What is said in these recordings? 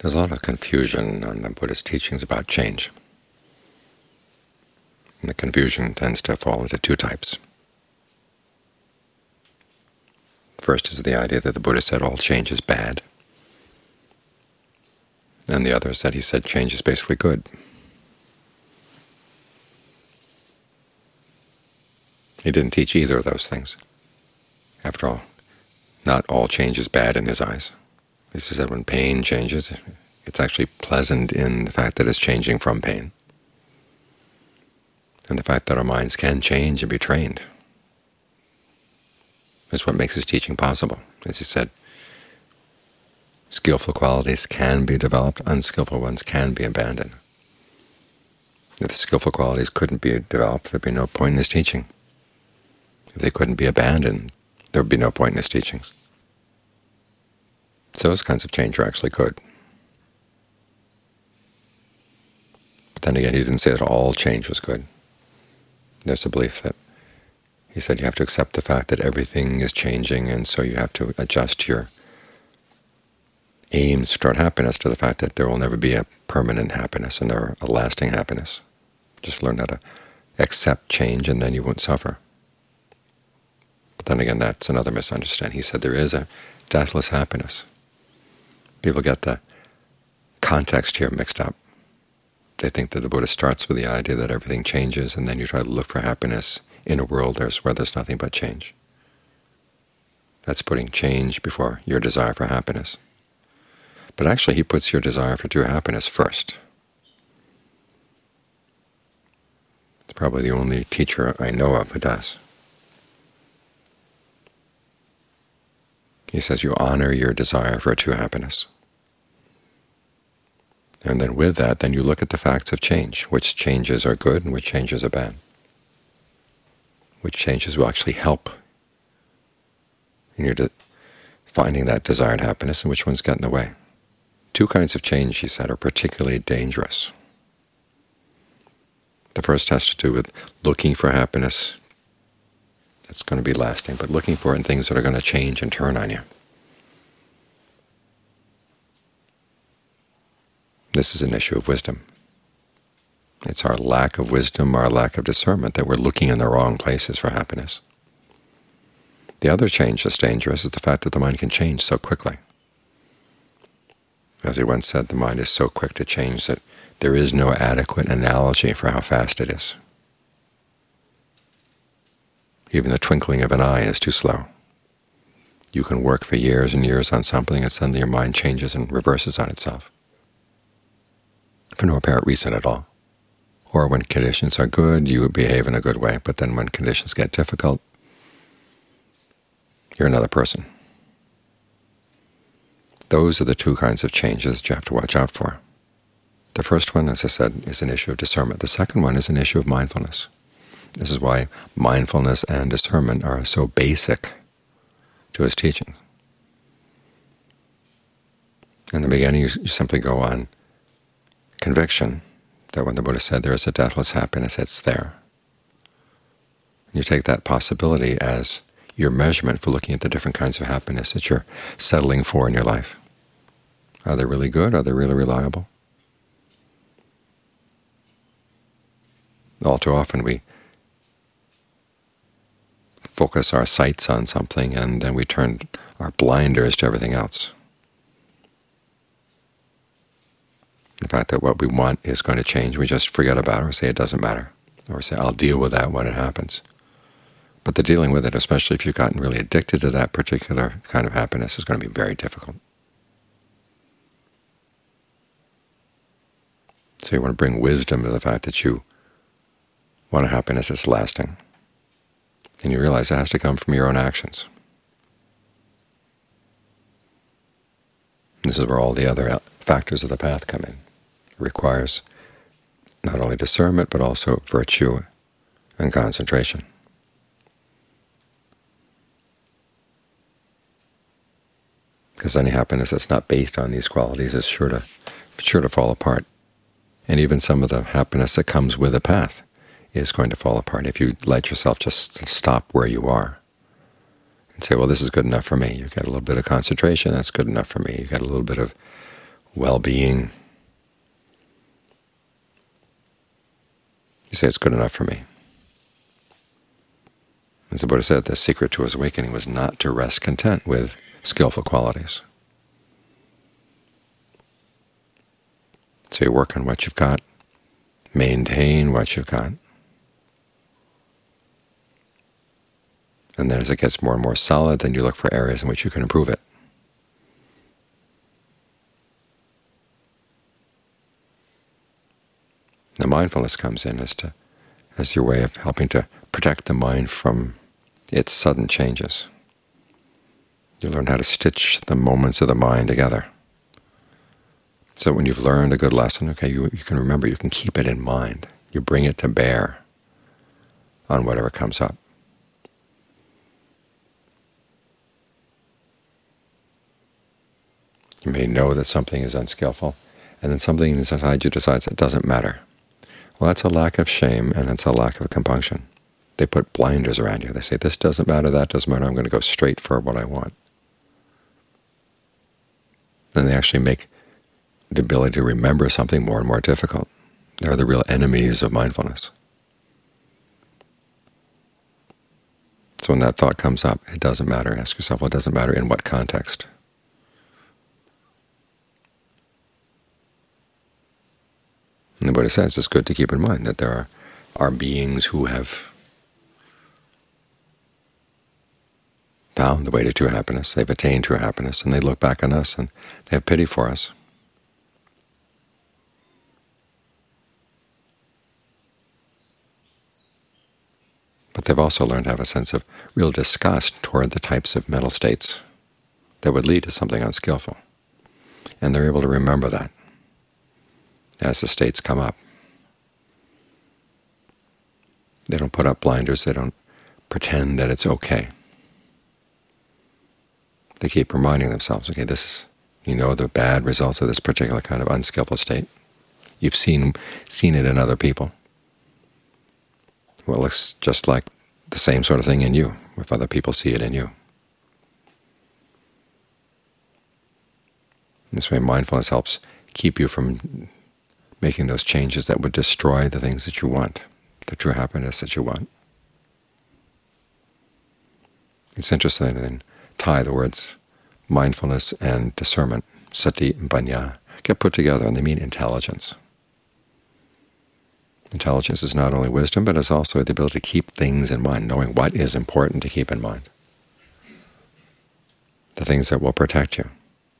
There's a lot of confusion on the Buddhist teachings about change. And the confusion tends to fall into two types. First is the idea that the Buddha said all change is bad, and the other is that he said change is basically good. He didn't teach either of those things. After all, not all change is bad in his eyes. This is that when pain changes, it's actually pleasant in the fact that it's changing from pain, and the fact that our minds can change and be trained is what makes his teaching possible. As he said, skillful qualities can be developed, unskillful ones can be abandoned. If the skillful qualities couldn't be developed, there'd be no point in his teaching. If they couldn't be abandoned, there would be no point in his teachings. So those kinds of change are actually good. But then again, he didn't say that all change was good. There's a belief that he said you have to accept the fact that everything is changing, and so you have to adjust your aims toward happiness to the fact that there will never be a permanent happiness and never a lasting happiness. Just learn how to accept change, and then you won't suffer. But then again, that's another misunderstanding. He said there is a deathless happiness. People get the context here mixed up. They think that the Buddha starts with the idea that everything changes, and then you try to look for happiness in a world where there's nothing but change. That's putting change before your desire for happiness. But actually, he puts your desire for true happiness first. It's probably the only teacher I know of who does. He says you honor your desire for true happiness. And then with that, then you look at the facts of change, which changes are good and which changes are bad, which changes will actually help in your finding that desired happiness and which ones get in the way. Two kinds of change, he said, are particularly dangerous. The first has to do with looking for happiness that's going to be lasting, but looking for it in things that are going to change and turn on you. This is an issue of wisdom. It's our lack of wisdom, our lack of discernment, that we're looking in the wrong places for happiness. The other change that's dangerous is the fact that the mind can change so quickly. As he once said, the mind is so quick to change that there is no adequate analogy for how fast it is. Even the twinkling of an eye is too slow. You can work for years and years on something, and suddenly your mind changes and reverses on itself for no apparent reason at all. Or when conditions are good, you would behave in a good way, but then when conditions get difficult, you're another person. Those are the two kinds of changes that you have to watch out for. The first one, as I said, is an issue of discernment. The second one is an issue of mindfulness. This is why mindfulness and discernment are so basic to his teaching. In the beginning, you simply go on conviction that when the Buddha said there is a deathless happiness, it's there. You take that possibility as your measurement for looking at the different kinds of happiness that you're settling for in your life. Are they really good? Are they really reliable? All too often we focus our sights on something and then we turn our blinders to everything else. The fact that what we want is going to change, we just forget about it or say it doesn't matter, or say I'll deal with that when it happens. But the dealing with it, especially if you've gotten really addicted to that particular kind of happiness, is going to be very difficult. So you want to bring wisdom to the fact that you want a happiness that's lasting. And you realize it has to come from your own actions. This is where all the other factors of the path come in. It requires not only discernment, but also virtue and concentration. Because any happiness that's not based on these qualities is sure to fall apart. And even some of the happiness that comes with a path is going to fall apart if you let yourself just stop where you are and say, well, this is good enough for me. You get a little bit of concentration, that's good enough for me. You get a little bit of well-being. You say it's good enough for me. As the Buddha said, the secret to his awakening was not to rest content with skillful qualities. So you work on what you've got, maintain what you've got, and then as it gets more and more solid, then you look for areas in which you can improve it. The mindfulness comes in as your way of helping to protect the mind from its sudden changes. You learn how to stitch the moments of the mind together. So when you've learned a good lesson, okay, you can remember, you can keep it in mind. You bring it to bear on whatever comes up. You may know that something is unskillful, and then something inside you decides it doesn't matter. Well, that's a lack of shame, and that's a lack of compunction. They put blinders around you. They say, this doesn't matter, that doesn't matter, I'm going to go straight for what I want. Then they actually make the ability to remember something more and more difficult. They're the real enemies of mindfulness. So when that thought comes up, it doesn't matter. Ask yourself, well, it doesn't matter in what context. And the Buddha says it's good to keep in mind that there are beings who have found the way to true happiness, they've attained true happiness, and they look back on us and they have pity for us. But they've also learned to have a sense of real disgust toward the types of mental states that would lead to something unskillful. And they're able to remember that as the states come up. They don't put up blinders. They don't pretend that it's okay. They keep reminding themselves, okay, this is, you know, the bad results of this particular kind of unskillful state. You've seen it in other people. Well, it looks just like the same sort of thing in you, if other people see it in you. In this way, mindfulness helps keep you from making those changes that would destroy the things that you want, the true happiness that you want. It's interesting in Thai, the words mindfulness and discernment, sati and panya, get put together, and they mean intelligence. Intelligence is not only wisdom, but it's also the ability to keep things in mind, knowing what is important to keep in mind, the things that will protect you.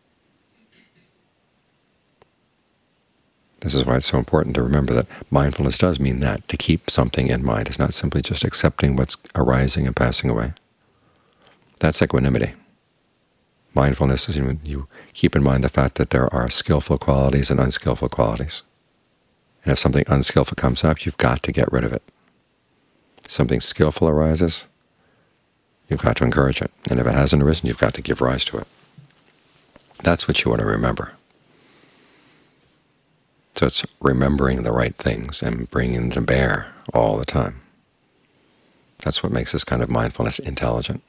This is why it's so important to remember that mindfulness does mean that, to keep something in mind. It's not simply just accepting what's arising and passing away. That's equanimity. Mindfulness is when you keep in mind the fact that there are skillful qualities and unskillful qualities. And if something unskillful comes up, you've got to get rid of it. If something skillful arises, you've got to encourage it. And if it hasn't arisen, you've got to give rise to it. That's what you want to remember. So it's remembering the right things and bringing them to bear all the time. That's what makes this kind of mindfulness intelligent.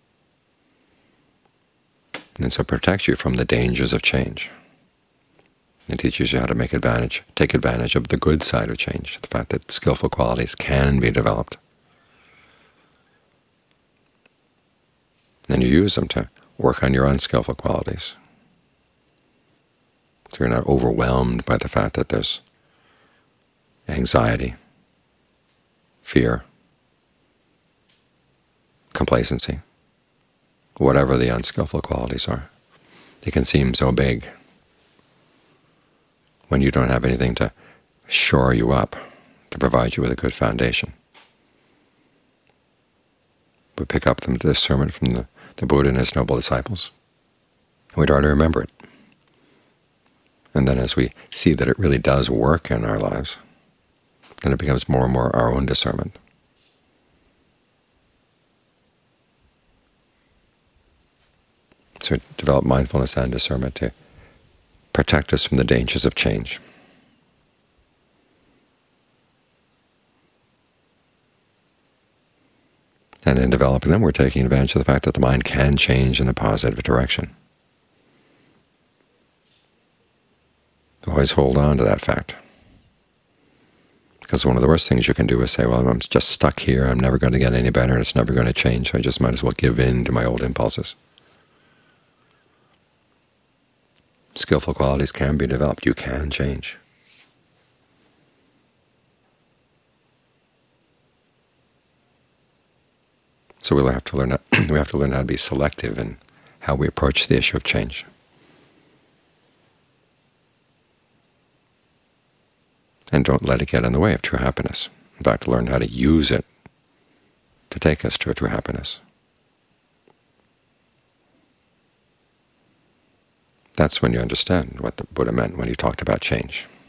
And so it protects you from the dangers of change. It teaches you how to take advantage of the good side of change, the fact that skillful qualities can be developed. And you use them to work on your unskillful qualities. So you're not overwhelmed by the fact that there's anxiety, fear, complacency, whatever the unskillful qualities are. They can seem so big when you don't have anything to shore you up, to provide you with a good foundation. We pick up the discernment from the Buddha and his noble disciples. We try to remember it. And then as we see that it really does work in our lives, then it becomes more and more our own discernment. So develop mindfulness and discernment to protect us from the dangers of change. And in developing them, we're taking advantage of the fact that the mind can change in a positive direction. Always hold on to that fact. Because one of the worst things you can do is say, well, I'm just stuck here, I'm never going to get any better, and it's never going to change, so I just might as well give in to my old impulses. Skillful qualities can be developed. You can change. So we'll have to learn we have to learn how to be selective in how we approach the issue of change. And don't let it get in the way of true happiness. In fact, learn how to use it to take us to a true happiness. That's when you understand what the Buddha meant when he talked about change.